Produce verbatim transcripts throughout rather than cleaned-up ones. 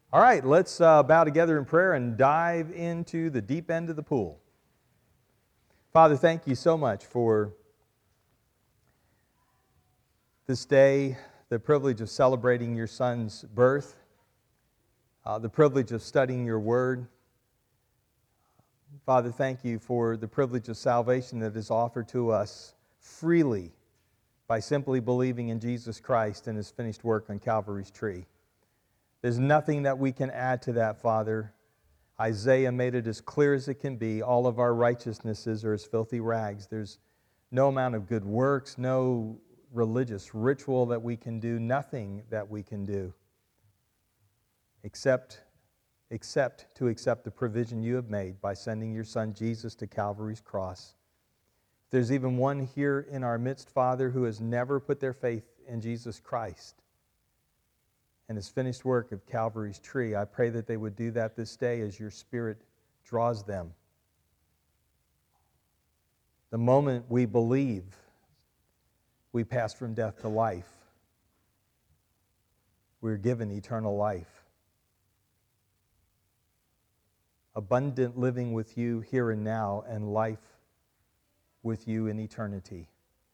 All right, let's uh, bow together in prayer and dive into the deep end of the pool. Father, thank you so much for this day, the privilege of celebrating your Son's birth, uh, the privilege of studying your word. Father, thank you for the privilege of salvation that is offered to us freely by simply believing in Jesus Christ and His finished work on Calvary's tree. There's nothing that we can add to that, Father. Isaiah made it as clear as it can be. All of our righteousnesses are as filthy rags. There's no amount of good works, no religious ritual that we can do, nothing that we can do except, except to accept the provision you have made by sending your Son Jesus to Calvary's cross. If there's even one here in our midst, Father, who has never put their faith in Jesus Christ and His finished work of Calvary's tree, I pray that they would do that this day as your Spirit draws them. The moment we believe, we pass from death to life. We're given eternal life. Abundant living with you here and now, and life with you in eternity.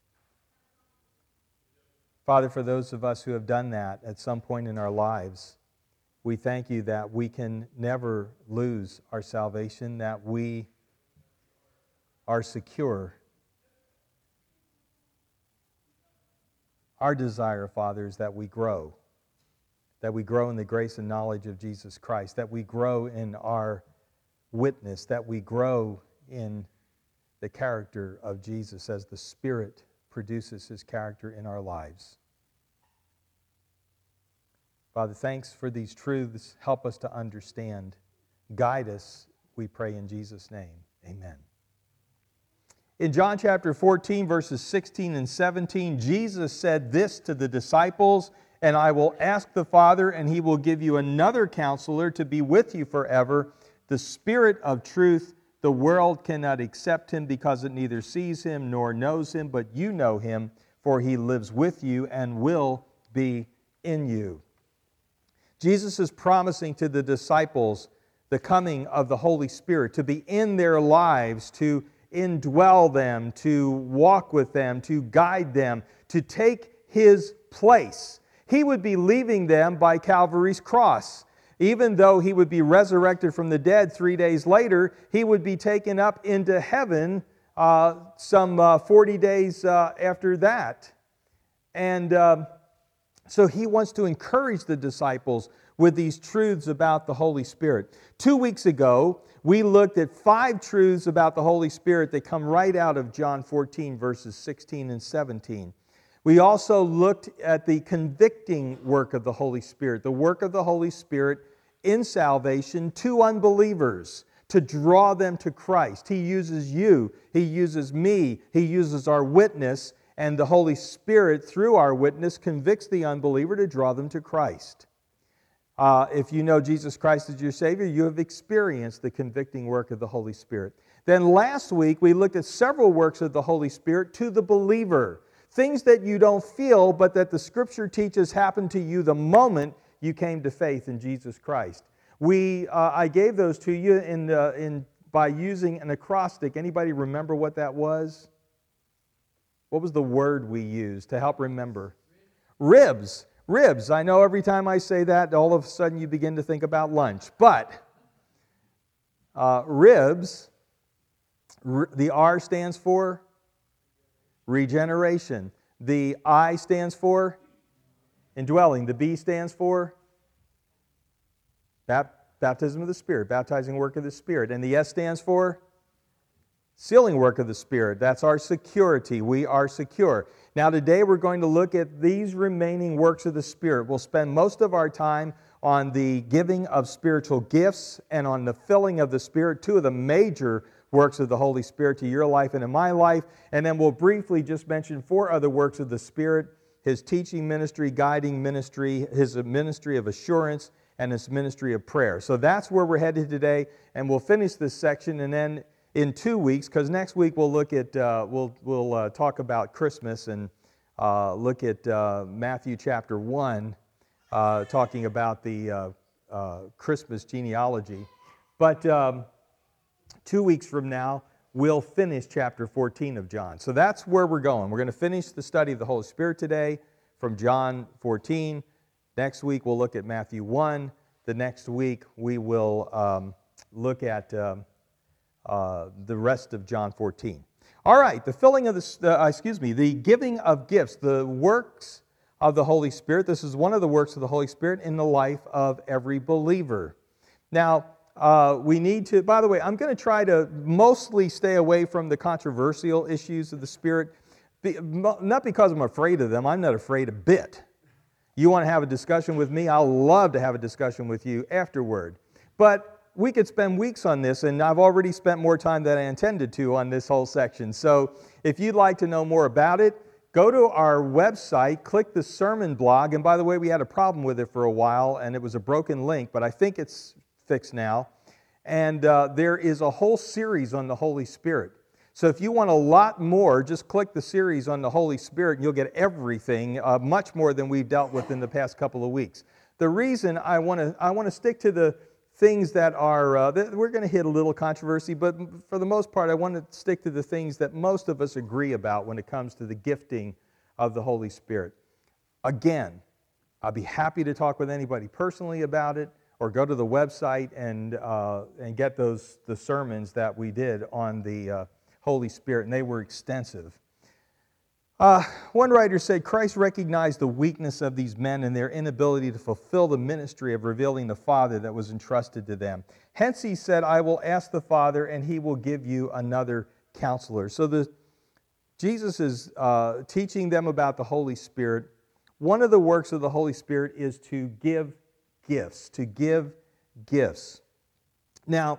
Father, for those of us who have done that at some point in our lives, we thank you that we can never lose our salvation, that we are secure. Our desire, Father, is that we grow, that we grow in the grace and knowledge of Jesus Christ, that we grow in our witness, that we grow in the character of Jesus as the Spirit produces His character in our lives. Father, thanks for these truths. Help us to understand. Guide us, we pray in Jesus' name. Amen. In John chapter fourteen, verses sixteen and seventeen, Jesus said this to the disciples, "And I will ask the Father, and He will give you another counselor to be with you forever, the Spirit of truth. The world cannot accept Him because it neither sees Him nor knows Him, but you know Him, for He lives with you and will be in you." Jesus is promising to the disciples the coming of the Holy Spirit, to be in their lives, to indwell them, to walk with them, to guide them, to take His place. He would be leaving them by Calvary's cross. Even though He would be resurrected from the dead three days later, He would be taken up into heaven uh, some uh, forty days uh, after that. And uh, so He wants to encourage the disciples with these truths about the Holy Spirit. Two weeks ago, we looked at five truths about the Holy Spirit that come right out of John fourteen, verses sixteen and seventeen. We also looked at the convicting work of the Holy Spirit, the work of the Holy Spirit in salvation to unbelievers, to draw them to Christ. He uses you, He uses me, He uses our witness, and the Holy Spirit, through our witness, convicts the unbeliever to draw them to Christ. Uh, if you know Jesus Christ as your Savior, you have experienced the convicting work of the Holy Spirit. Then last week, we looked at several works of the Holy Spirit to the believer. Things that you don't feel, but that the Scripture teaches happened to you the moment you came to faith in Jesus Christ. We, uh, I gave those to you in, uh, in by using an acrostic. Anybody remember what that was? What was the word we used to help remember? Ribs. Ribs. I know every time I say that, all of a sudden you begin to think about lunch. But uh, ribs, r- the R stands for regeneration. The I stands for indwelling. The B stands for baptism of the Spirit, baptizing work of the Spirit. And the S stands for sealing work of the Spirit. That's our security. We are secure. Now today we're going to look at these remaining works of the Spirit. We'll spend most of our time on the giving of spiritual gifts and on the filling of the Spirit, two of the major works of the Holy Spirit to your life and in my life. And then we'll briefly just mention four other works of the Spirit: His teaching ministry, guiding ministry, His ministry of assurance, and His ministry of prayer. So that's where we're headed today, and we'll finish this section, and then in two weeks, because next week we'll look at, uh, we'll, we'll uh, talk about Christmas and uh, look at uh, Matthew chapter one, uh, talking about the uh, uh, Christmas genealogy. But um, two weeks from now, we'll finish chapter fourteen of John. So that's where we're going. We're going to finish the study of the Holy Spirit today from John fourteen. Next week, we'll look at Matthew one. The next week, we will um, look at um, uh, the rest of John fourteen. All right, the filling of the, uh, excuse me, the giving of gifts, the works of the Holy Spirit. This is one of the works of the Holy Spirit in the life of every believer. Now, uh, we need to, by the way, I'm going to try to mostly stay away from the controversial issues of the Spirit, be, not because I'm afraid of them. I'm not afraid a bit. You want to have a discussion with me? I'll love to have a discussion with you afterward. But we could spend weeks on this, and I've already spent more time than I intended to on this whole section. So if you'd like to know more about it, go to our website, click the sermon blog, and by the way, we had a problem with it for a while, and it was a broken link, but I think it's fixed now. And uh, there is a whole series on the Holy Spirit. So if you want a lot more, just click the series on the Holy Spirit, and you'll get everything, uh, much more than we've dealt with in the past couple of weeks. The reason I want to I want to stick to the things that are, uh, that we're going to hit a little controversy, but for the most part, I want to stick to the things that most of us agree about when it comes to the gifting of the Holy Spirit. Again, I'll be happy to talk with anybody personally about it, or go to the website and uh, and get those the sermons that we did on the uh, Holy Spirit, and they were extensive. Uh, one writer said, Christ recognized the weakness of these men and their inability to fulfill the ministry of revealing the Father that was entrusted to them. Hence he said, I will ask the Father, and he will give you another counselor. So the, Jesus is uh, teaching them about the Holy Spirit. One of the works of the Holy Spirit is to give gifts, to give gifts. Now,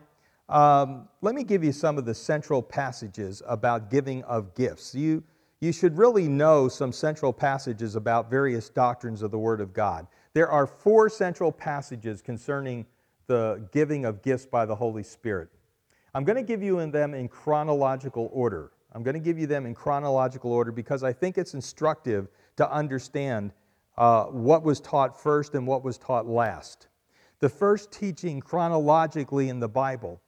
um, let me give you some of the central passages about giving of gifts. You You should really know some central passages about various doctrines of the Word of God. There are four central passages concerning the giving of gifts by the Holy Spirit. I'm going to give you in them in chronological order. I'm going to give you them in chronological order because I think it's instructive to understand uh, what was taught first and what was taught last. The first teaching chronologically in the Bible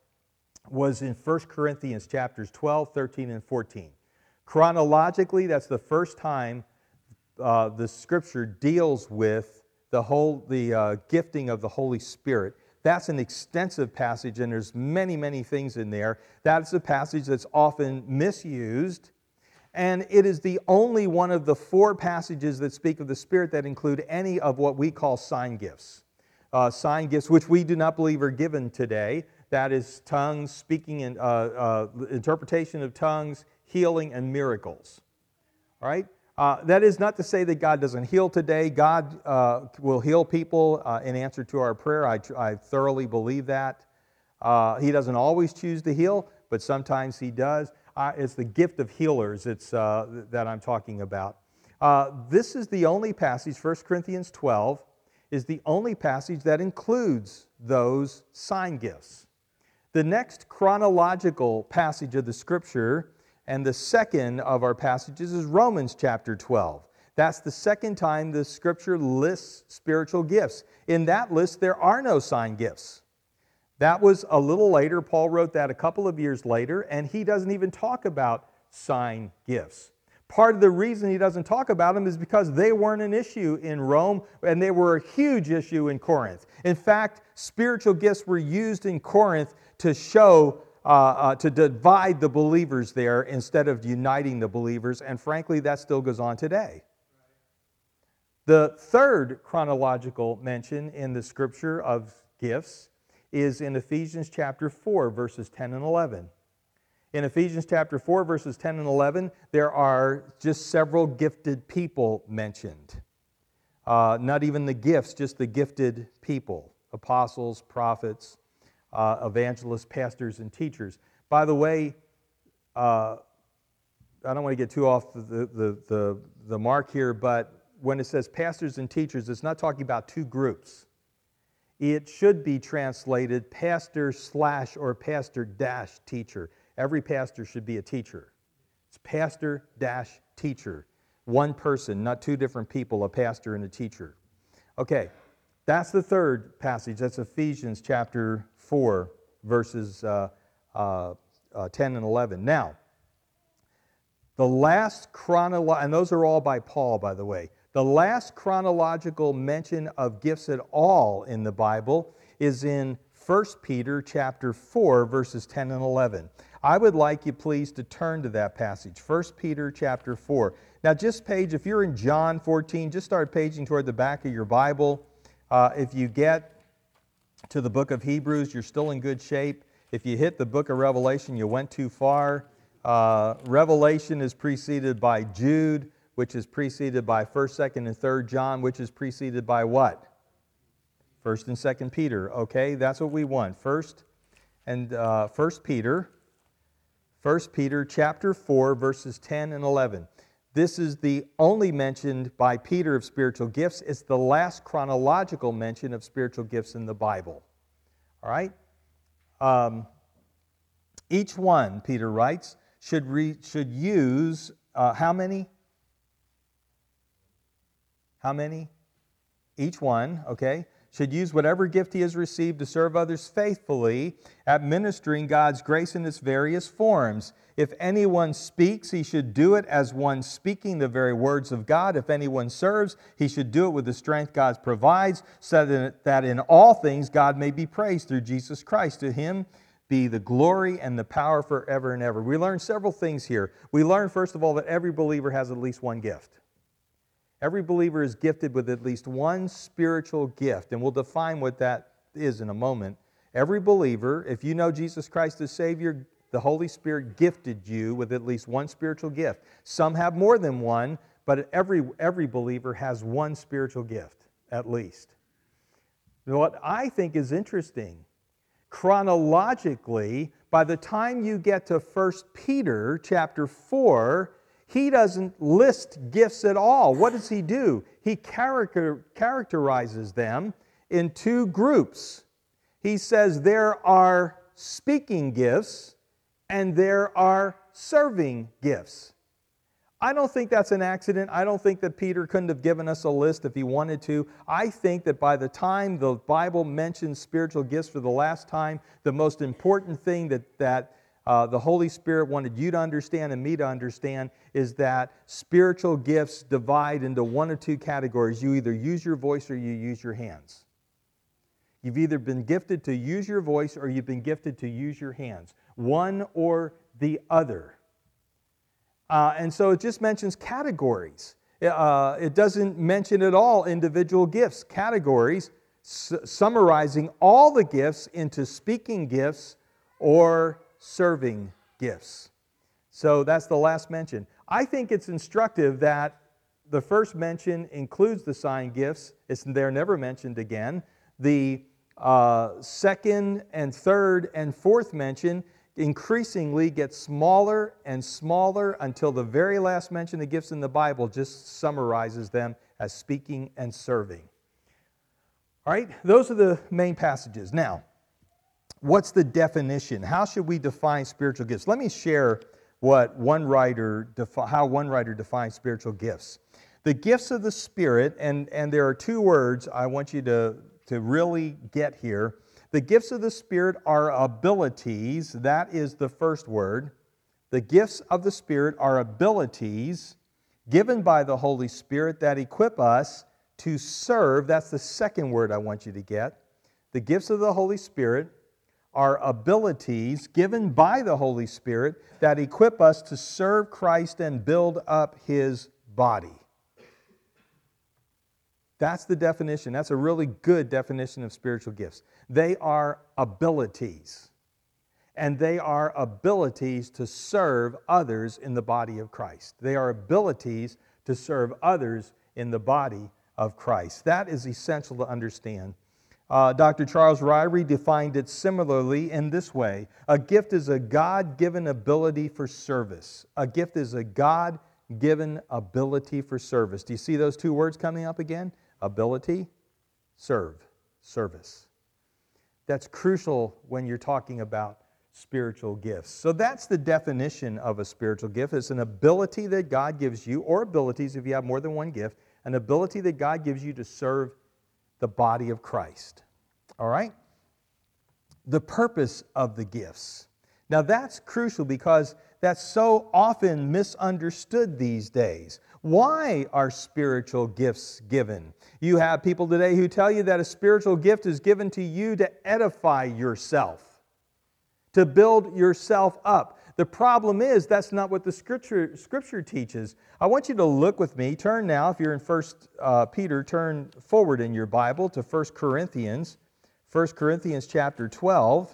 was in First Corinthians chapters twelve, thirteen, and fourteen. Chronologically, that's the first time uh, the Scripture deals with the whole the uh, gifting of the Holy Spirit. That's an extensive passage, and there's many, many things in there. That's a passage that's often misused, and it is the only one of the four passages that speak of the Spirit that include any of what we call sign gifts. Uh, sign gifts, which we do not believe are given today. That is tongues, speaking, and uh, uh, interpretation of tongues, healing, and miracles. All right? Uh, that is not to say that God doesn't heal today. God uh, will heal people uh, in answer to our prayer. I, I thoroughly believe that. Uh, he doesn't always choose to heal, but sometimes He does. Uh, it's the gift of healers it's, uh, that I'm talking about. Uh, this is the only passage, First Corinthians twelve, is the only passage that includes those sign gifts. The next chronological passage of the Scripture, and the second of our passages, is Romans chapter twelve. That's the second time the Scripture lists spiritual gifts. In that list, there are no sign gifts. That was a little later. Paul wrote that a couple of years later, and he doesn't even talk about sign gifts. Part of the reason he doesn't talk about them is because they weren't an issue in Rome, and they were a huge issue in Corinth. In fact, spiritual gifts were used in Corinth to show Uh, uh, to divide the believers there instead of uniting the believers, and frankly, that still goes on today. The third chronological mention in the Scripture of gifts is in Ephesians chapter four, verses ten and eleven. In Ephesians chapter four, verses ten and eleven, there are just several gifted people mentioned. Uh, not even the gifts, just the gifted people, apostles, prophets, Uh, evangelists, pastors, and teachers. By the way, uh, I don't want to get too off the, the, the, the mark here, but when it says pastors and teachers, it's not talking about two groups. It should be translated pastor slash or pastor dash teacher. Every pastor should be a teacher. It's pastor dash teacher. One person, not two different people, a pastor and a teacher. Okay. That's the third passage. That's Ephesians chapter four, verses uh, uh, uh, ten and eleven. Now, the last chronolo- and those are all by Paul, by the way. The last chronological mention of gifts at all in the Bible is in First Peter chapter four, verses ten and eleven. I would like you please to turn to that passage, First Peter chapter four. Now just page, if you're in John fourteen, just start paging toward the back of your Bible. Uh, if you get to the book of Hebrews, you're still in good shape. If you hit the book of Revelation, you went too far. Uh, Revelation is preceded by Jude, which is preceded by First, Second, and Third John, which is preceded by what? First and Second Peter. Okay, that's what we want. First and uh, First Peter, First Peter chapter four, verses ten and eleven. This is the only mention by Peter of spiritual gifts. It's the last chronological mention of spiritual gifts in the Bible. All right? Um, each one, Peter writes, should, re, should use, uh, how many? How many? Each one, okay, should use whatever gift he has received to serve others faithfully, administering God's grace in its various forms. If anyone speaks, he should do it as one speaking the very words of God. If anyone serves, he should do it with the strength God provides, so that in all things God may be praised through Jesus Christ. To him be the glory and the power forever and ever. We learn several things here. We learn, first of all, that every believer has at least one gift. Every believer is gifted with at least one spiritual gift, and we'll define what that is in a moment. Every believer, if you know Jesus Christ as Savior, the Holy Spirit gifted you with at least one spiritual gift. Some have more than one, but every, every believer has one spiritual gift, at least. What I think is interesting, chronologically, by the time you get to First Peter chapter four, he doesn't list gifts at all. What does he do? He character, characterizes them in two groups. He says there are speaking gifts and there are serving gifts. I don't think that's an accident. I don't think that Peter couldn't have given us a list if he wanted to. I think that by the time the Bible mentions spiritual gifts for the last time, the most important thing that, that uh, the Holy Spirit wanted you to understand and me to understand is that spiritual gifts divide into one or two categories. You either use your voice or you use your hands. You've either been gifted to use your voice or you've been gifted to use your hands. One or the other. Uh, and so it just mentions categories. Uh, it doesn't mention at all individual gifts. Categories, s- summarizing all the gifts into speaking gifts or serving gifts. So that's the last mention. I think it's instructive that the first mention includes the sign gifts. It's, they're never mentioned again. The uh, second and third and fourth mention increasingly get smaller and smaller until the very last mention of gifts in the Bible just summarizes them as speaking and serving. All right, those are the main passages. Now, what's the definition? How should we define spiritual gifts? Let me share what one writer defi- how one writer defines spiritual gifts. The gifts of the Spirit, and, and there are two words I want you to, to really get here. The gifts of the Spirit are abilities. That is the first word. The gifts of the Spirit are abilities given by the Holy Spirit that equip us to serve. That's the second word I want you to get. The gifts of the Holy Spirit are abilities given by the Holy Spirit that equip us to serve Christ and build up His body. That's the definition. That's a really good definition of spiritual gifts. They are abilities. And they are abilities to serve others in the body of Christ. They are abilities to serve others in the body of Christ. That is essential to understand. Uh, Doctor Charles Ryrie defined it similarly in this way. A gift is a God-given ability for service. A gift is a God-given ability for service. Do you see those two words coming up again? Ability, serve, service. That's crucial when you're talking about spiritual gifts. So that's the definition of a spiritual gift. It's an ability that God gives you, or abilities if you have more than one gift, an ability that God gives you to serve the body of Christ. All right? The purpose of the gifts. Now that's crucial because that's so often misunderstood these days. Why are spiritual gifts given? You have people today who tell you that a spiritual gift is given to you to edify yourself, to build yourself up. The problem is that's not what the Scripture, scripture teaches. I want you to look with me. Turn now, if you're in First uh, Peter, turn forward in your Bible to First Corinthians. First Corinthians chapter twelve.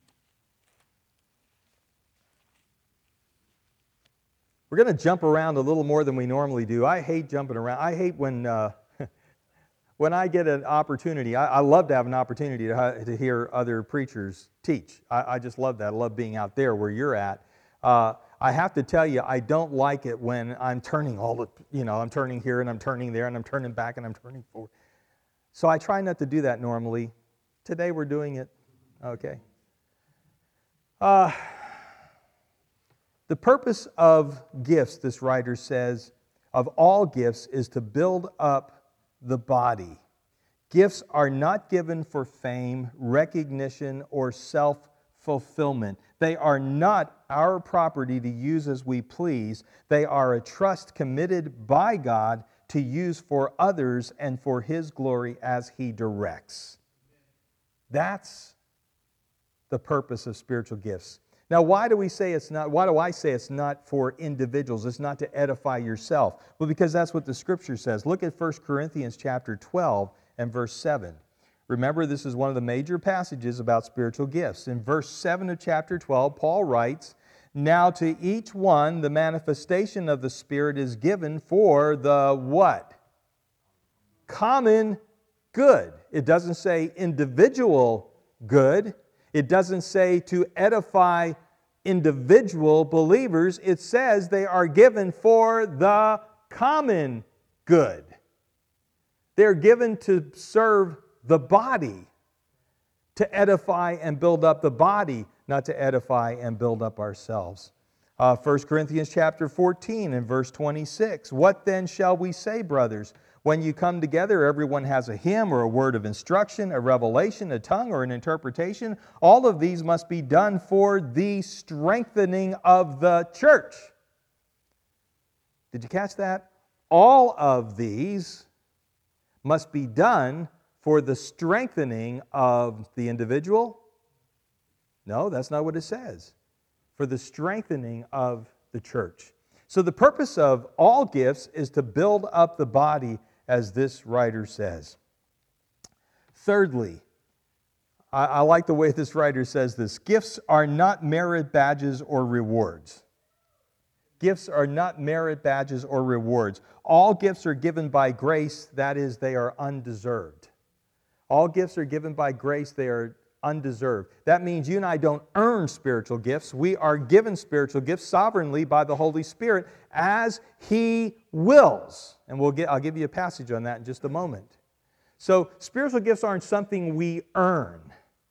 We're going to jump around a little more than we normally do. I hate jumping around. I hate when uh, when I get an opportunity. I, I love to have an opportunity to, to hear other preachers teach. I, I just love that. I love being out there where you're at. Uh, I have to tell you, I don't like it when I'm turning all the, you know, I'm turning here and I'm turning there and I'm turning back and I'm turning forward. So I try not to do that normally. Today we're doing it. Okay. Uh, the purpose of gifts, this writer says, of all gifts is to build up the body. Gifts are not given for fame, recognition, or self-fulfillment. They are not our property to use as we please. They are a trust committed by God to use for others and for His glory as He directs. That's the purpose of spiritual gifts. Now, why do we say it's not, why do I say it's not for individuals? It's not to edify yourself. Well, because that's what the Scripture says. Look at First Corinthians chapter twelve and verse seven. Remember, this is one of the major passages about spiritual gifts. In verse seven of chapter twelve, Paul writes, "Now to each one the manifestation of the Spirit is given for the" what? Common good. It doesn't say individual good. It doesn't say to edify individual believers. It says they are given for the common good. They're given to serve the body, to edify and build up the body, not to edify and build up ourselves. Uh, First Corinthians chapter fourteen and verse twenty-six. "What then shall we say, brothers? When you come together, everyone has a hymn or a word of instruction, a revelation, a tongue, or an interpretation. All of these must be done for the strengthening of the church." Did you catch that? All of these must be done for the strengthening of the individual? No, that's not what it says. For the strengthening of the church. So the purpose of all gifts is to build up the body, as this writer says. Thirdly, I, I like the way this writer says this. Gifts are not merit badges or rewards. Gifts are not merit badges or rewards. All gifts are given by grace, that is, they are undeserved. All gifts are given by grace, they are undeserved. That means you and I don't earn spiritual gifts. We are given spiritual gifts sovereignly by the Holy Spirit as He wills. And we'll get, I'll give you a passage on that in just a moment. So spiritual gifts aren't something we earn.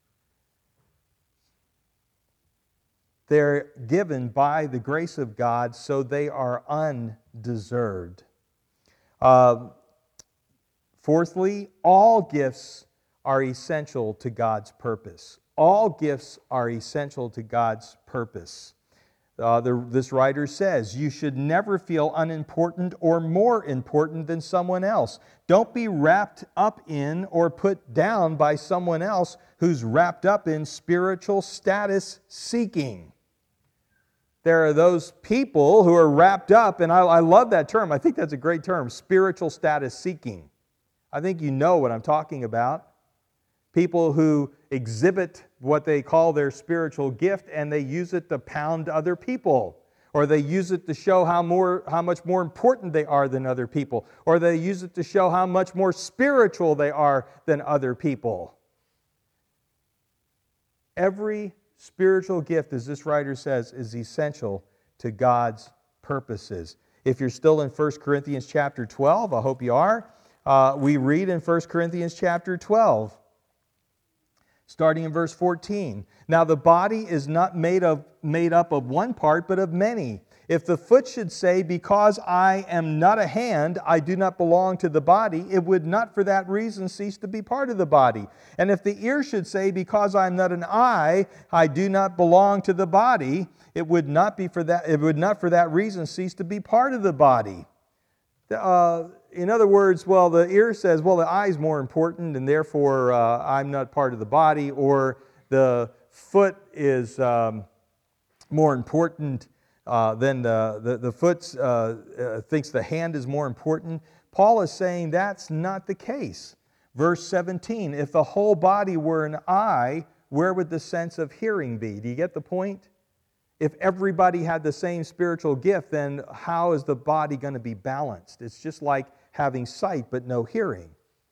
They're given by the grace of God, so they are undeserved. Uh, fourthly, all gifts are essential to God's purpose. All gifts are essential to God's purpose. Uh, the, this writer says, you should never feel unimportant or more important than someone else. Don't be wrapped up in or put down by someone else who's wrapped up in spiritual status seeking. There are those people who are wrapped up, and I, I love that term. I think that's a great term, spiritual status seeking. I think you know what I'm talking about. People who exhibit what they call their spiritual gift, and they use it to pound other people. Or they use it to show how more, how much more important they are than other people. Or they use it to show how much more spiritual they are than other people. Every spiritual gift, as this writer says, is essential to God's purposes. If you're still in First Corinthians chapter twelve, I hope you are, uh, we read in First Corinthians chapter twelve, starting in verse fourteen. Now the body is not made of made up of one part, but of many. If the foot should say, because I am not a hand, I do not belong to the body, it would not for that reason cease to be part of the body. And if the ear should say, because I am not an eye, I do not belong to the body, it would not be for that, it would not for that reason cease to be part of the body. Uh, in other words, well, the ear says, well, the eye is more important, and therefore uh, I'm not part of the body, or the foot is um, more important. Uh, then the, the, the foot uh, uh, thinks the hand is more important. Paul is saying that's not the case. Verse seventeen, if the whole body were an eye, where would the sense of hearing be? Do you get the point? If everybody had the same spiritual gift, then how is the body going to be balanced? It's just like having sight but no hearing.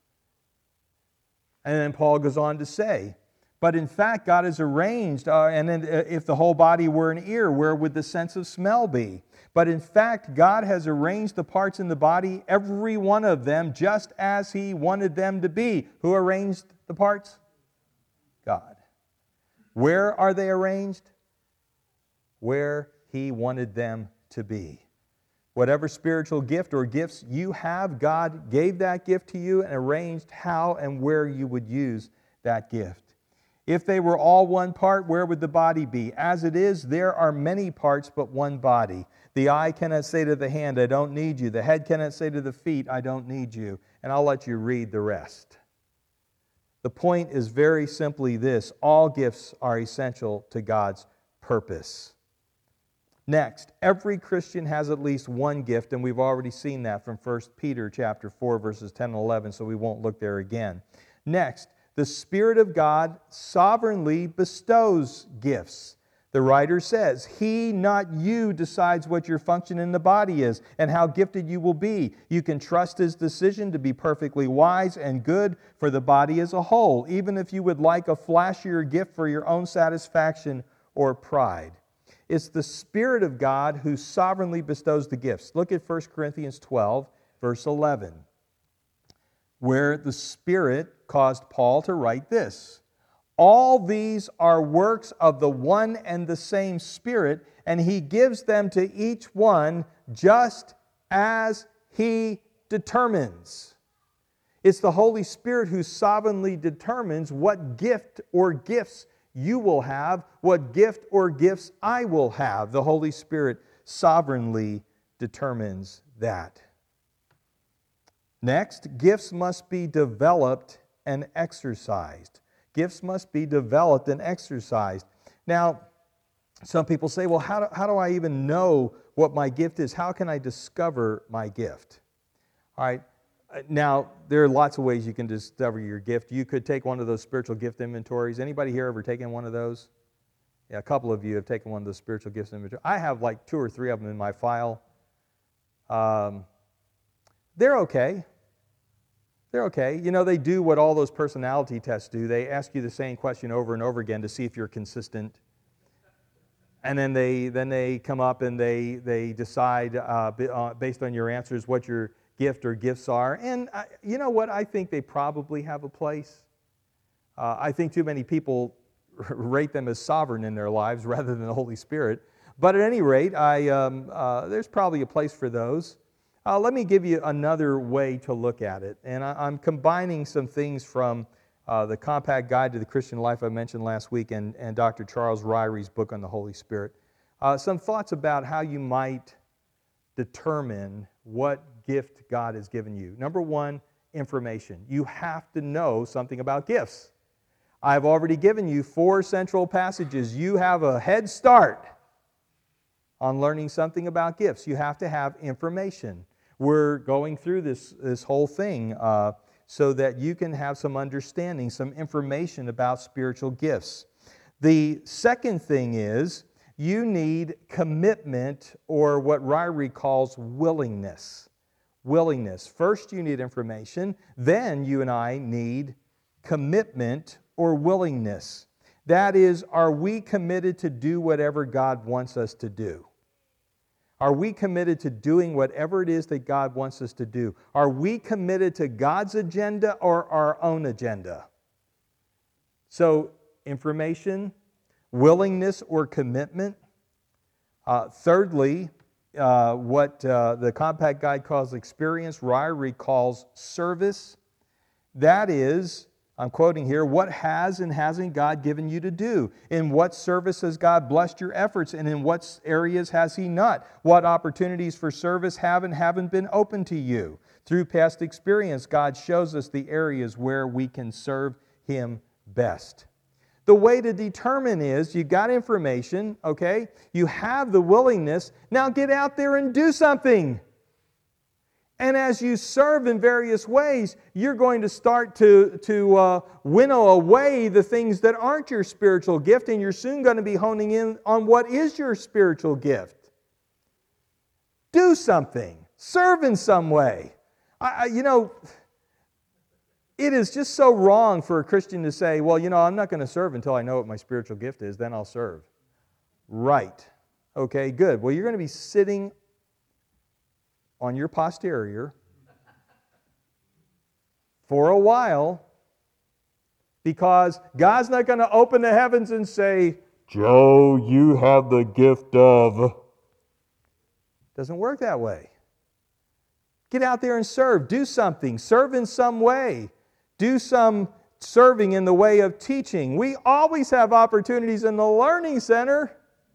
And then Paul goes on to say, but in fact, God has arranged, uh, and then if the whole body were an ear, where would the sense of smell be? But in fact, God has arranged the parts in the body, every one of them, just as He wanted them to be. Who arranged the parts? God. Where are they arranged? Where He wanted them to be. Whatever spiritual gift or gifts you have, God gave that gift to you and arranged how and where you would use that gift. If they were all one part, where would the body be? As it is, there are many parts, but one body. The eye cannot say to the hand, I don't need you. The head cannot say to the feet, I don't need you. And I'll let you read the rest. The point is very simply this: all gifts are essential to God's purpose. Next, every Christian has at least one gift, and we've already seen that from First Peter chapter four, verses ten and eleven, so we won't look there again. Next, the Spirit of God sovereignly bestows gifts. The writer says, He, not you, decides what your function in the body is and how gifted you will be. You can trust His decision to be perfectly wise and good for the body as a whole, even if you would like a flashier gift for your own satisfaction or pride. It's the Spirit of God who sovereignly bestows the gifts. Look at First Corinthians twelve, verse eleven, where the Spirit caused Paul to write this: all these are works of the one and the same Spirit, and He gives them to each one just as He determines. It's the Holy Spirit who sovereignly determines what gift or gifts you will have, what gift or gifts I will have. The Holy Spirit sovereignly determines that. Next, gifts must be developed and exercised. Gifts must be developed and exercised. Now, some people say, well, how do, how do I even know what my gift is? How can I discover my gift? All right. Now, there are lots of ways you can discover your gift. You could take one of those spiritual gift inventories. Anybody here ever taken one of those? Yeah, a couple of you have taken one of those spiritual gifts inventories. I have like two or three of them in my file. Um, they're okay. They're okay. You know, they do what all those personality tests do. They ask you the same question over and over again to see if you're consistent. And then they then they come up and they, they decide uh, based on your answers what your gift or gifts are. And I, you know what? I think they probably have a place. Uh, I think too many people rate them as sovereign in their lives rather than the Holy Spirit. But at any rate, I, um, uh, there's probably a place for those. Uh, let me give you another way to look at it. And I, I'm combining some things from uh, the Compact Guide to the Christian Life I mentioned last week and, and Doctor Charles Ryrie's book on the Holy Spirit. Uh, some thoughts about how you might determine what gift God has given you. Number one, information. You have to know something about gifts. I've already given you four central passages. You have a head start on learning something about gifts. You have to have information. We're going through this, this whole thing uh, so that you can have some understanding, some information about spiritual gifts. The second thing is you need commitment, or what Ryrie calls willingness. Willingness. First you need information, then you and I need commitment or willingness. That is, are we committed to do whatever God wants us to do? Are we committed to doing whatever it is that God wants us to do? Are we committed to God's agenda or our own agenda? So, information, willingness or commitment. Uh, thirdly, uh, what uh, the Compact Guide calls experience, Ryrie calls service. That is, I'm quoting here, what has and hasn't God given you to do? In what service has God blessed your efforts, and in what areas has He not? What opportunities for service have and haven't been open to you? Through past experience, God shows us the areas where we can serve Him best. The way to determine is, you got information, okay? You have the willingness. Now get out there and do something. And as you serve in various ways, you're going to start to, to uh, winnow away the things that aren't your spiritual gift, and you're soon going to be honing in on what is your spiritual gift. Do something. Serve in some way. I, I, you know... It is just so wrong for a Christian to say, well, you know, I'm not going to serve until I know what my spiritual gift is, then I'll serve. Right. Okay, good. Well, you're going to be sitting on your posterior for a while because God's not going to open the heavens and say, Joe, you have the gift of. Doesn't work that way. Get out there and serve. Do something. Serve in some way. Do some serving in the way of teaching. We always have opportunities in the Learning Center.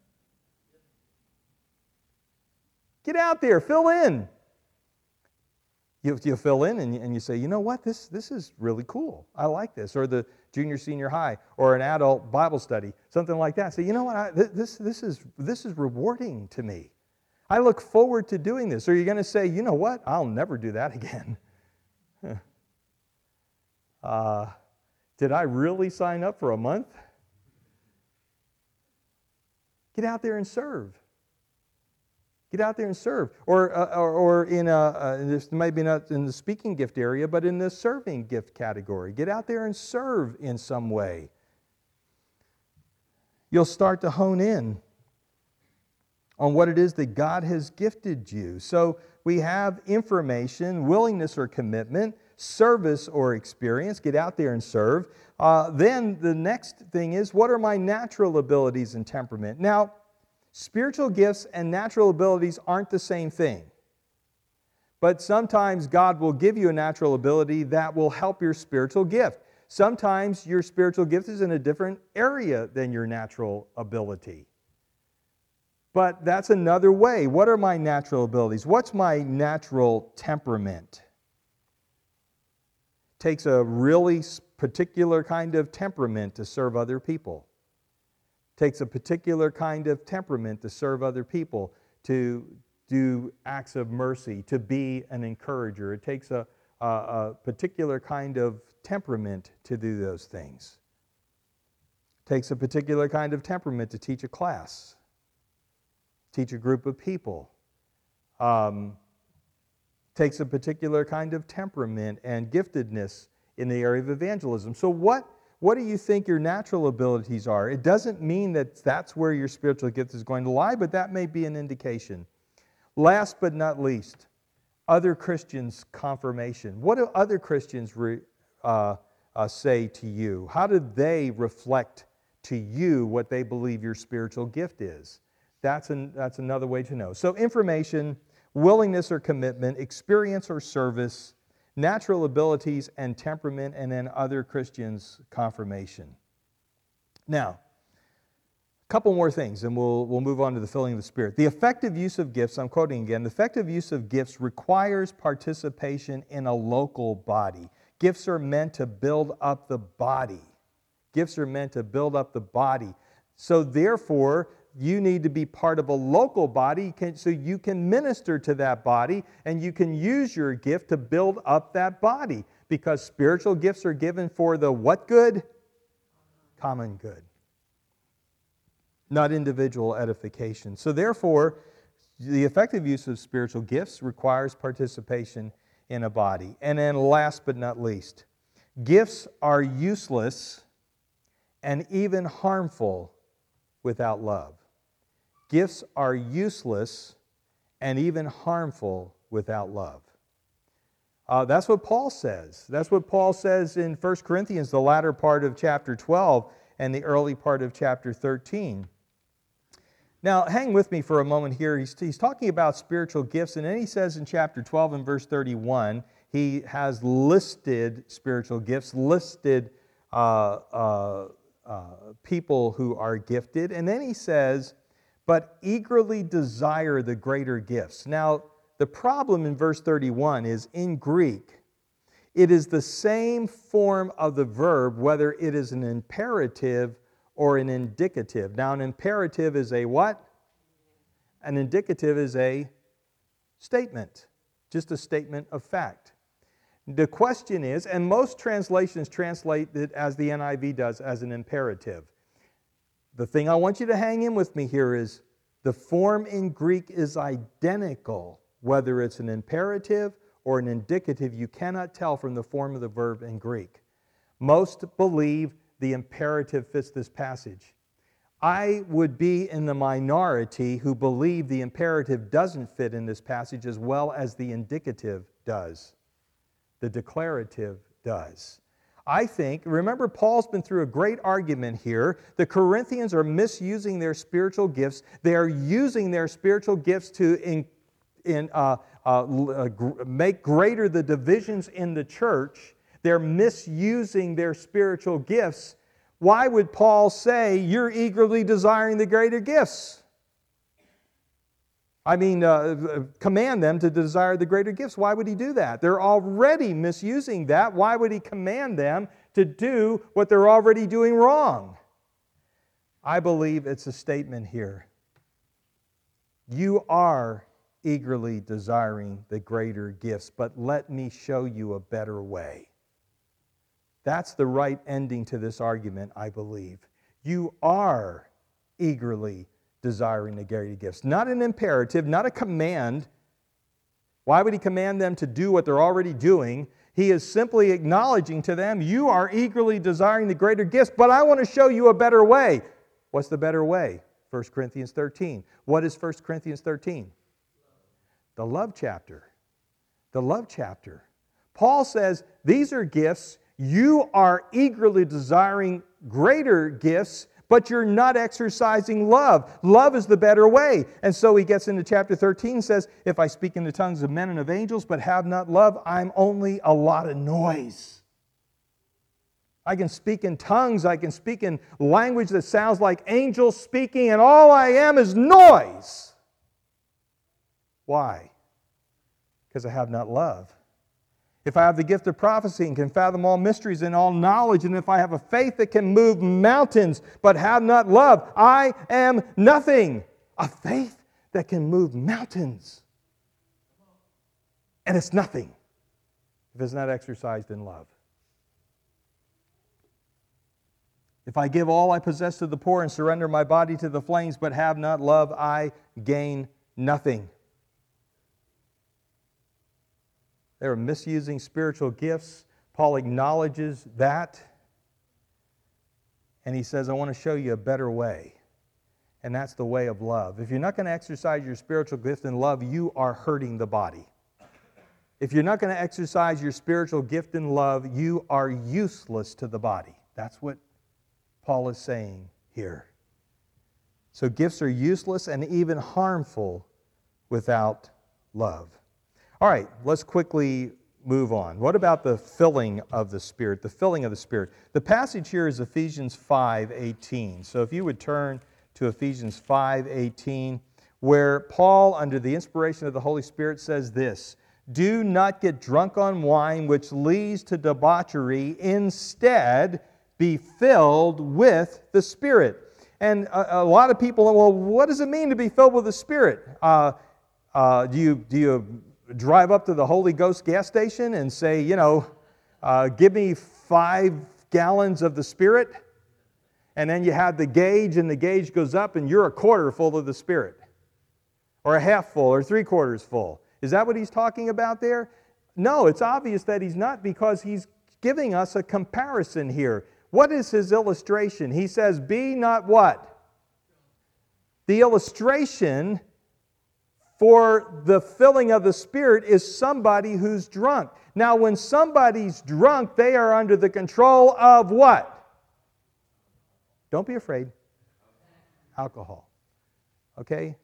Get out there, fill in. You, you fill in and you, and you say, you know what, this, this is really cool. I like this. Or the junior, senior high, or an adult Bible study, something like that. Say, you know what, I, this, this, is, this is rewarding to me. I look forward to doing this. Or you're going to say, you know what, I'll never do that again. Uh, did I really sign up for a month? Get out there and serve. Get out there and serve. Or, uh, or, or in a, uh, this maybe not in the speaking gift area, but in the serving gift category. Get out there and serve in some way. You'll start to hone in on what it is that God has gifted you. So we have information, willingness or commitment, service or experience. Get out there and serve. Uh, then the next thing is, what are my natural abilities and temperament? Now, spiritual gifts and natural abilities aren't the same thing. But sometimes God will give you a natural ability that will help your spiritual gift. Sometimes your spiritual gift is in a different area than your natural ability. But that's another way. What are my natural abilities? What's my natural temperament? Takes a really particular kind of temperament to serve other people. Takes a particular kind of temperament to serve other people, to do acts of mercy, to be an encourager. It takes a, a, a particular kind of temperament to do those things. Takes a particular kind of temperament to teach a class, teach a group of people. Um, takes a particular kind of temperament and giftedness in the area of evangelism. So what, what do you think your natural abilities are? It doesn't mean that that's where your spiritual gift is going to lie, but that may be an indication. Last but not least, other Christians' confirmation. What do other Christians re, uh, uh, say to you? How do they reflect to you what they believe your spiritual gift is? That's, an, that's another way to know. So information, willingness or commitment, experience or service, natural abilities and temperament, and then other Christians' confirmation. Now, a couple more things, and we'll, we'll move on to the filling of the Spirit. The effective use of gifts, I'm quoting again, the effective use of gifts requires participation in a local body. Gifts are meant to build up the body. Gifts are meant to build up the body. So therefore, you need to be part of a local body so you can minister to that body and you can use your gift to build up that body, because spiritual gifts are given for the what good? Common good. Not individual edification. So therefore, the effective use of spiritual gifts requires participation in a body. And then last but not least, gifts are useless and even harmful without love. Gifts are useless and even harmful without love. Uh, that's what Paul says. That's what Paul says in First Corinthians, the latter part of chapter twelve and the early part of chapter thirteen. Now, hang with me for a moment here. He's, he's talking about spiritual gifts, and then he says in chapter twelve and verse thirty-one, he has listed spiritual gifts, listed uh, uh, uh, people who are gifted, and then he says, but eagerly desire the greater gifts. Now, the problem in verse thirty-one is in Greek, it is the same form of the verb, whether it is an imperative or an indicative. Now, an imperative is a what? An indicative is a statement, just a statement of fact. The question is, and most translations translate it as the N I V does, as an imperative. The thing I want you to hang in with me here is the form in Greek is identical, whether it's an imperative or an indicative. You cannot tell from the form of the verb in Greek. Most believe the imperative fits this passage. I would be in the minority who believe the imperative doesn't fit in this passage as well as the indicative does. The declarative does. I think, remember, Paul's been through a great argument here. The Corinthians are misusing their spiritual gifts. They are using their spiritual gifts to in, in, uh, uh, uh, gr- make greater the divisions in the church. They're misusing their spiritual gifts. Why would Paul say, you're eagerly desiring the greater gifts? I mean, uh, command them to desire the greater gifts. Why would he do that? They're already misusing that. Why would he command them to do what they're already doing wrong? I believe it's a statement here. You are eagerly desiring the greater gifts, but let me show you a better way. That's the right ending to this argument, I believe. You are eagerly desiring the greater gifts. Not an imperative, not a command. Why would he command them to do what they're already doing? He is simply acknowledging to them, you are eagerly desiring the greater gifts, but I want to show you a better way. What's the better way? First Corinthians thirteen. What is First Corinthians thirteen? The love chapter. The love chapter. Paul says, these are gifts. You are eagerly desiring greater gifts, but you're not exercising love. Love is the better way. And so he gets into chapter thirteen and says, if I speak in the tongues of men and of angels, but have not love, I'm only a lot of noise. I can speak in tongues, I can speak in language that sounds like angels speaking, and all I am is noise. Why? Because I have not love. If I have the gift of prophecy and can fathom all mysteries and all knowledge, and if I have a faith that can move mountains but have not love, I am nothing. A faith that can move mountains. And it's nothing if it's not exercised in love. If I give all I possess to the poor and surrender my body to the flames but have not love, I gain nothing. They were misusing spiritual gifts. Paul acknowledges that. And he says, I want to show you a better way. And that's the way of love. If you're not going to exercise your spiritual gift in love, you are hurting the body. If you're not going to exercise your spiritual gift in love, you are useless to the body. That's what Paul is saying here. So gifts are useless and even harmful without love. All right, let's quickly move on. What about the filling of the Spirit? The filling of the Spirit. The passage here is Ephesians five eighteen. So if you would turn to Ephesians five eighteen, where Paul, under the inspiration of the Holy Spirit, says this, do not get drunk on wine, which leads to debauchery. Instead, be filled with the Spirit. And a, a lot of people, well, what does it mean to be filled with the Spirit? Uh, uh, do you do you drive up to the Holy Ghost gas station and say, you know, uh, give me five gallons of the Spirit? And then you have the gauge, and the gauge goes up, and you're a quarter full of the Spirit. Or a half full, or three quarters full. Is that what he's talking about there? No, it's obvious that he's not, because he's giving us a comparison here. What is his illustration? He says, be not what? The illustration for the filling of the Spirit is somebody who's drunk. Now, when somebody's drunk, they are under the control of what? Don't be afraid. Alcohol. Okay?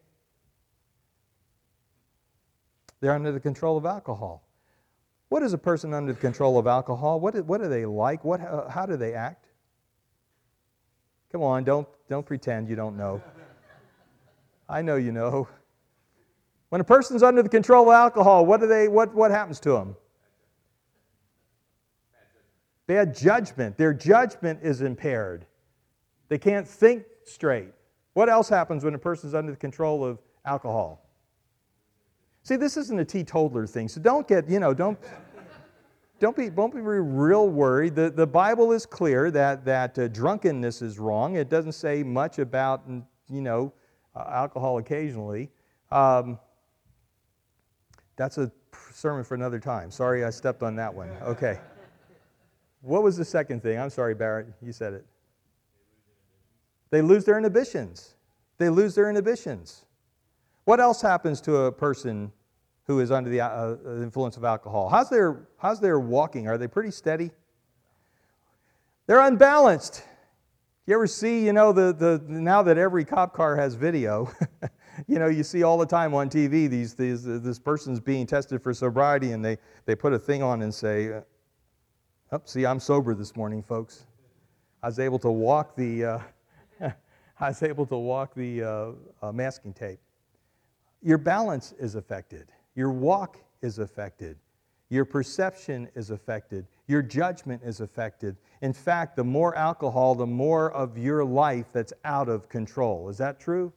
They're under the control of alcohol. What is a person under the control of alcohol? What, what are they like? What, uh, how do they act? Come on, don't, don't pretend you don't know. I know you know. When a person's under the control of alcohol, what do they? What, what happens to them? Bad judgment. Their judgment is impaired. They can't think straight. What else happens when a person's under the control of alcohol? See, this isn't a teetotaler thing, so don't get, you know, don't, don't be, don't be real worried. The, the Bible is clear that, that uh, drunkenness is wrong. It doesn't say much about, you know, uh, alcohol occasionally. Um, that's a sermon for another time. Sorry I stepped on that one. Okay. What was the second thing? I'm sorry, Barrett, you said it. They lose their inhibitions. They lose their inhibitions. What else happens to a person who is under the uh, influence of alcohol? How's their, how's their walking? Are they pretty steady? They're unbalanced. You ever see, you know, the, the now that every cop car has video, you know, you see all the time on T V these, these this person's being tested for sobriety, and they, they put a thing on and say, oh, see, I'm sober this morning, folks. I was able to walk the, uh, I was able to walk the uh, uh, masking tape. Your balance is affected. Your walk is affected. Your perception is affected. Your judgment is affected. In fact, the more alcohol, the more of your life that's out of control. Is that true?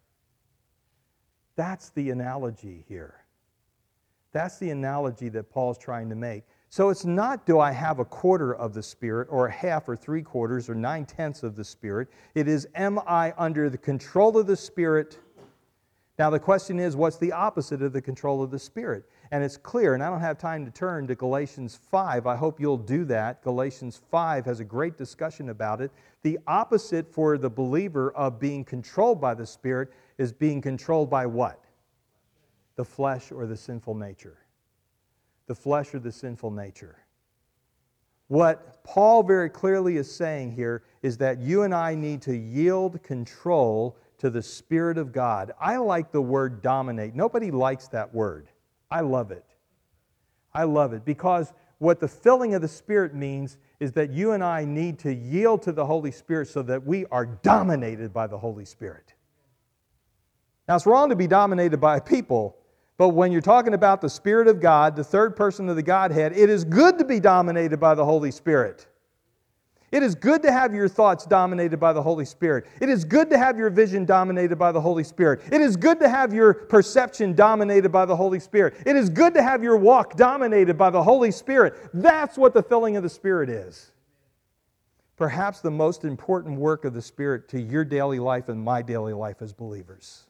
That's the analogy here. That's the analogy that Paul's trying to make. So it's not, do I have a quarter of the Spirit, or a half, or three quarters, or nine-tenths of the Spirit. It is, am I under the control of the Spirit? Now the question is, what's the opposite of the control of the Spirit? And it's clear, and I don't have time to turn to Galatians five. I hope you'll do that. Galatians five has a great discussion about it. The opposite for the believer of being controlled by the Spirit is being controlled by what? The flesh or the sinful nature. The flesh or the sinful nature. What Paul very clearly is saying here is that you and I need to yield control to the Spirit of God. I like the word dominate. Nobody likes that word. I love it. I love it because what the filling of the Spirit means is that you and I need to yield to the Holy Spirit so that we are dominated by the Holy Spirit. Now, it's wrong to be dominated by people, but when you're talking about the Spirit of God, the third person of the Godhead, it is good to be dominated by the Holy Spirit. It is good to have your thoughts dominated by the Holy Spirit. It is good to have your vision dominated by the Holy Spirit. It is good to have your perception dominated by the Holy Spirit. It is good to have your walk dominated by the Holy Spirit. That's what the filling of the Spirit is. Perhaps the most important work of the Spirit to your daily life and my daily life as believers.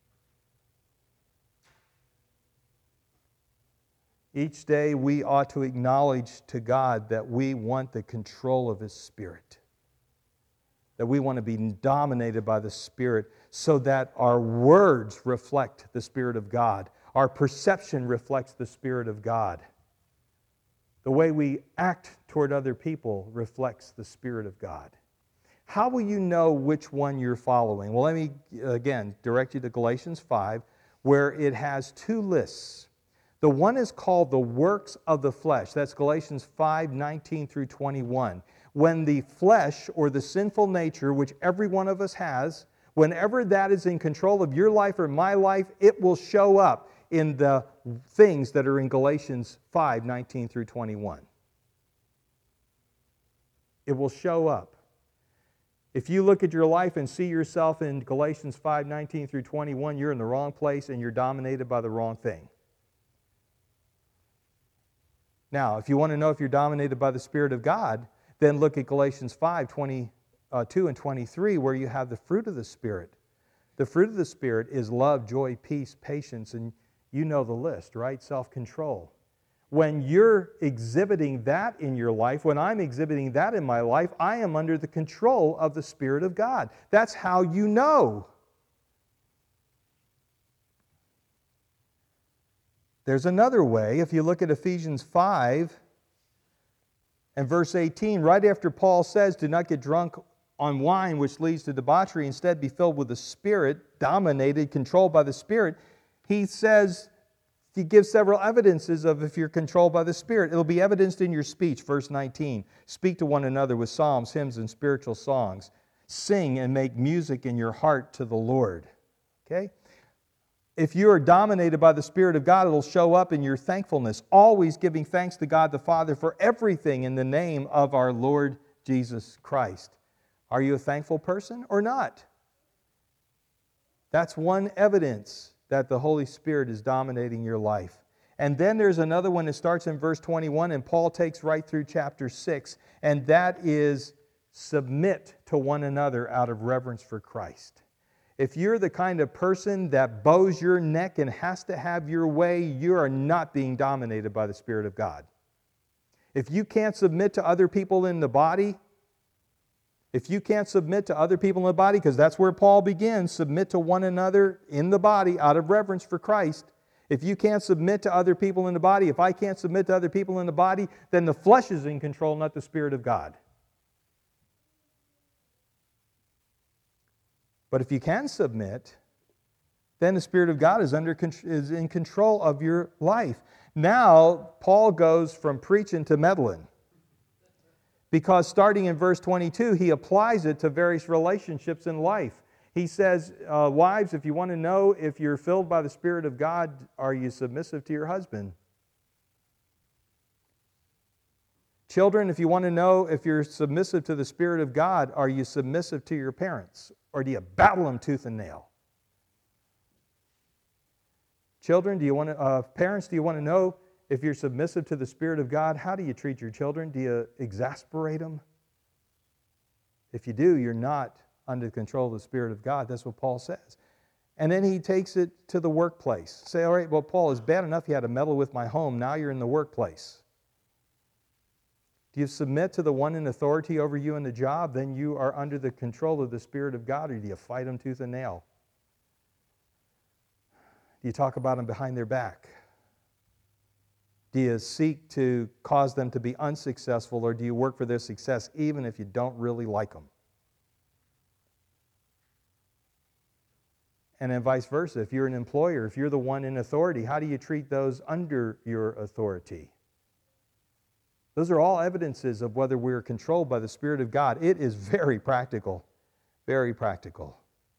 Each day we ought to acknowledge to God that we want the control of His Spirit. That we want to be dominated by the Spirit so that our words reflect the Spirit of God. Our perception reflects the Spirit of God. The way we act toward other people reflects the Spirit of God. How will you know which one you're following? Well, let me, again, direct you to Galatians five, where it has two lists. The one is called the works of the flesh. That's Galatians five, nineteen through twenty-one. When the flesh or the sinful nature, which every one of us has, whenever that is in control of your life or my life, it will show up in the things that are in Galatians five, nineteen through twenty-one. It will show up. If you look at your life and see yourself in Galatians five, nineteen through twenty-one, you're in the wrong place and you're dominated by the wrong thing. Now, if you want to know if you're dominated by the Spirit of God, then look at Galatians five, twenty-two and twenty-three, where you have the fruit of the Spirit. The fruit of the Spirit is love, joy, peace, patience, and you know the list, right? Self-control. When you're exhibiting that in your life, when I'm exhibiting that in my life, I am under the control of the Spirit of God. That's how you know. There's another way. If you look at Ephesians five and verse eighteen, right after Paul says, do not get drunk on wine, which leads to debauchery. Instead, be filled with the Spirit, dominated, controlled by the Spirit. He says, he gives several evidences of if you're controlled by the Spirit. It'll be evidenced in your speech, verse nineteen. Speak to one another with psalms, hymns, and spiritual songs. Sing and make music in your heart to the Lord. Okay? If you are dominated by the Spirit of God, it'll show up in your thankfulness, always giving thanks to God the Father for everything in the name of our Lord Jesus Christ. Are you a thankful person or not? That's one evidence that the Holy Spirit is dominating your life. And then there's another one that starts in verse twenty-one, and Paul takes right through chapter six, and that is submit to one another out of reverence for Christ. If you're the kind of person that bows your neck and has to have your way, you are not being dominated by the Spirit of God. If you can't submit to other people in the body, if you can't submit to other people in the body, because that's where Paul begins, submit to one another in the body out of reverence for Christ. If you can't submit to other people in the body, if I can't submit to other people in the body, then the flesh is in control, not the Spirit of God. But if you can submit, then the Spirit of God is, under, is in control of your life. Now, Paul goes from preaching to meddling. Because starting in verse twenty-two, he applies it to various relationships in life. He says, uh, wives, if you want to know if you're filled by the Spirit of God, are you submissive to your husband? Children, if you want to know if you're submissive to the Spirit of God, are you submissive to your parents? Or do you battle them tooth and nail? Children, do you want to, uh, parents, do you want to know if you're submissive to the Spirit of God? How do you treat your children? Do you exasperate them? If you do, you're not under the control of the Spirit of God. That's what Paul says. And then he takes it to the workplace. Say, all right, well, Paul, it's bad enough you had to meddle with my home. Now you're in the workplace. Do you submit to the one in authority over you in the job? Then you are under the control of the Spirit of God. Or do you fight them tooth and nail? Do you talk about them behind their back? Do you seek to cause them to be unsuccessful, or do you work for their success even if you don't really like them? And then vice versa. If you're an employer, if you're the one in authority, how do you treat those under your authority? Those are all evidences of whether we're controlled by the Spirit of God. It is very practical, very practical.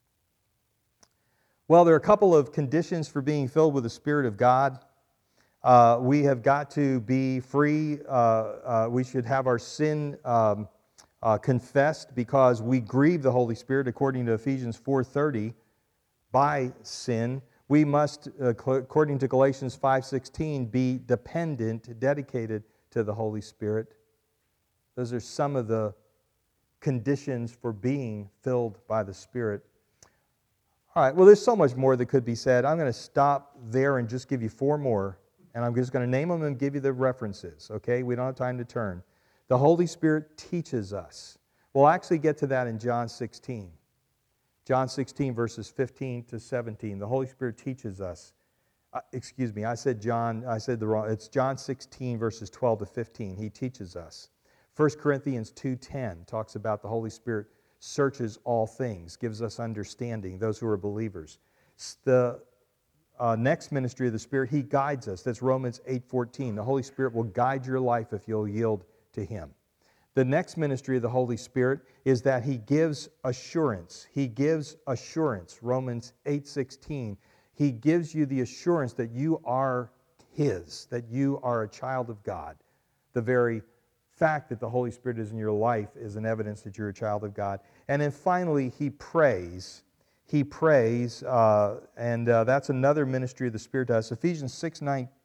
Well, there are a couple of conditions for being filled with the Spirit of God. Uh, we have got to be free. Uh, uh, we should have our sin um, uh, confessed because we grieve the Holy Spirit, according to Ephesians four thirty, by sin. We must, uh, according to Galatians five sixteen, be dependent, dedicated to the Holy Spirit. Those are some of the conditions for being filled by the Spirit. All right, well, there's so much more that could be said. I'm going to stop there and just give you four more, and I'm just going to name them and give you the references, okay? We don't have time to turn. The Holy Spirit teaches us. We'll actually get to that in John sixteen. John sixteen, verses fifteen to seventeen. The Holy Spirit teaches us. Uh, excuse me, I said John, I said the wrong, it's John sixteen, verses twelve to fifteen. He teaches us. First Corinthians two ten talks about the Holy Spirit searches all things, gives us understanding, those who are believers. The uh, next ministry of the Spirit, He guides us. That's Romans eight fourteen. The Holy Spirit will guide your life if you'll yield to Him. The next ministry of the Holy Spirit is that He gives assurance. He gives assurance. Romans eight sixteen. He gives you the assurance that you are His, that you are a child of God. The very fact that the Holy Spirit is in your life is an evidence that you're a child of God. And then finally, He prays. He prays, uh, and uh, that's another ministry of the Spirit to us. Ephesians six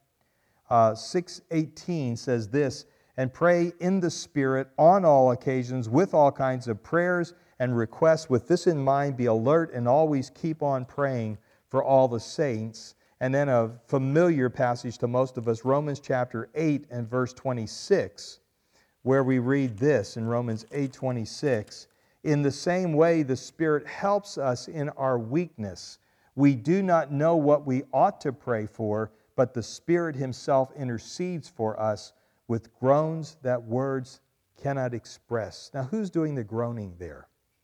eighteen says this, and pray in the Spirit on all occasions with all kinds of prayers and requests. With this in mind, be alert and always keep on praying for all the saints. And then a familiar passage to most of us, Romans chapter eight and verse twenty-six, where we read this in Romans eight twenty-six, in the same way the Spirit helps us in our weakness. We do not know what we ought to pray for, but the Spirit Himself intercedes for us with groans that words cannot express. Now, who's doing the groaning there?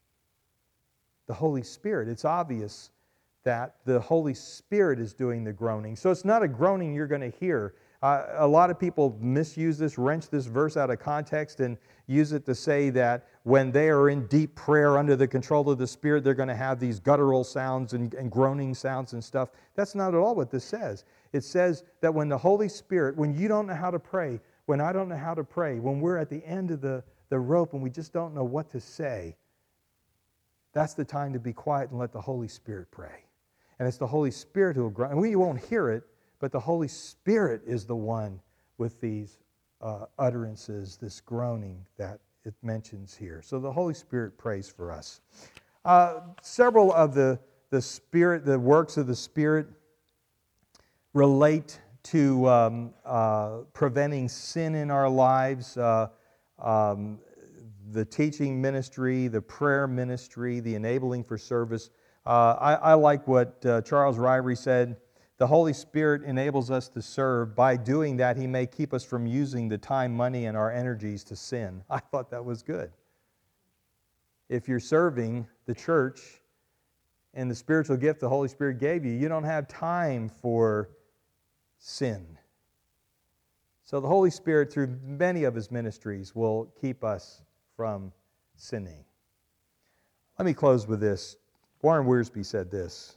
the Holy Spirit. It's obvious that the Holy Spirit is doing the groaning. So it's not a groaning you're going to hear. Uh, a lot of people misuse this, wrench this verse out of context and use it to say that when they are in deep prayer under the control of the Spirit, they're going to have these guttural sounds and, and groaning sounds and stuff. That's not at all what this says. It says that when the Holy Spirit, when you don't know how to pray, when I don't know how to pray, when we're at the end of the, the rope and we just don't know what to say, that's the time to be quiet and let the Holy Spirit pray. And it's the Holy Spirit who will groan. And we won't hear it, but the Holy Spirit is the one with these uh, utterances, this groaning that it mentions here. So the Holy Spirit prays for us. Uh, several of the, the Spirit, the works of the Spirit relate to um, uh, preventing sin in our lives. Uh, um, the teaching ministry, the prayer ministry, the enabling for service. Uh, I, I like what uh, Charles Ryrie said. The Holy Spirit enables us to serve. By doing that, He may keep us from using the time, money, and our energies to sin. I thought that was good. If you're serving the church and the spiritual gift the Holy Spirit gave you, you don't have time for sin. So the Holy Spirit, through many of His ministries, will keep us from sinning. Let me close with this. Warren Wiersbe said this: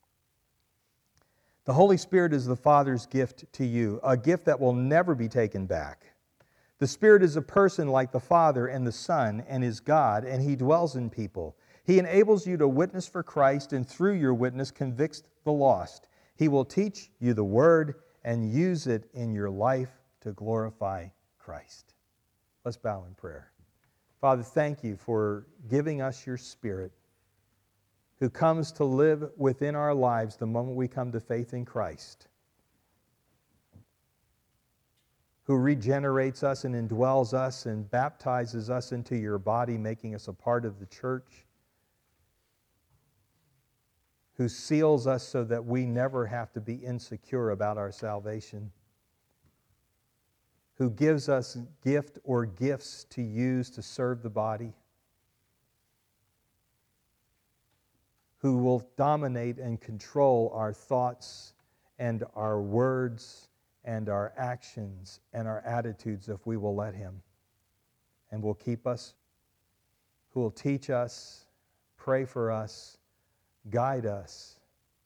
the Holy Spirit is the Father's gift to you, a gift that will never be taken back. The Spirit is a person like the Father and the Son and is God, and He dwells in people. He enables you to witness for Christ, and through your witness convicts the lost. He will teach you the Word and use it in your life to glorify Christ. Let's bow in prayer. Father, thank you for giving us your Spirit, who comes to live within our lives the moment we come to faith in Christ, who regenerates us and indwells us and baptizes us into your body, making us a part of the church, who seals us so that we never have to be insecure about our salvation, who gives us gift or gifts to use to serve the body, who will dominate and control our thoughts and our words and our actions and our attitudes if we will let Him, and will keep us, who will teach us, pray for us, guide us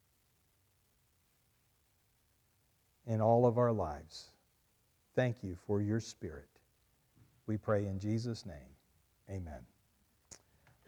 in all of our lives. Thank you for your Spirit. We pray in Jesus' name. Amen.